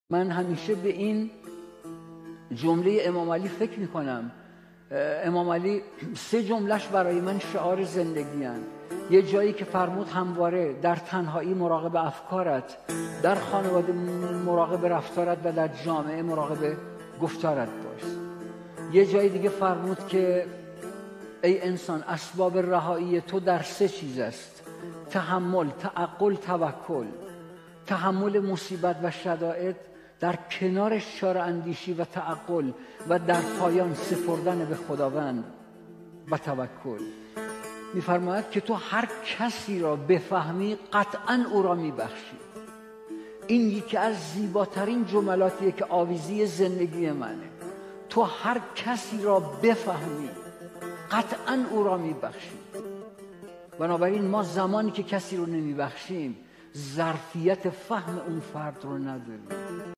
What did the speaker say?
من همیشه به این جمله امام علی فکر میکنم. امام علی 3 جملهش برای من شعار زندگی هن. یه جایی که فرمود همواره در تنهایی مراقب افکارت، در خانواده مراقب رفتارت و در جامعه مراقب گفتارت باش. یه جای دیگه فرمود که ای انسان اسباب رهایی تو در 3 چیز است: تحمل، تعقل، توکل. تحمل مصیبت و شدائد، در کنار شار اندیشی و تعقل، و در پایان سپردن به خداوند و توکل. می‌فرماید که تو هر کسی را بفهمی قطعاً او را میبخشی. این یکی از زیباترین جملاتیه که آویزی زندگی منه. تو هر کسی را بفهمی قطعاً او را میبخشی. بنابراین ما زمانی که کسی رو نمیبخشیم ظرفیت فهم اون فرد رو نداریم.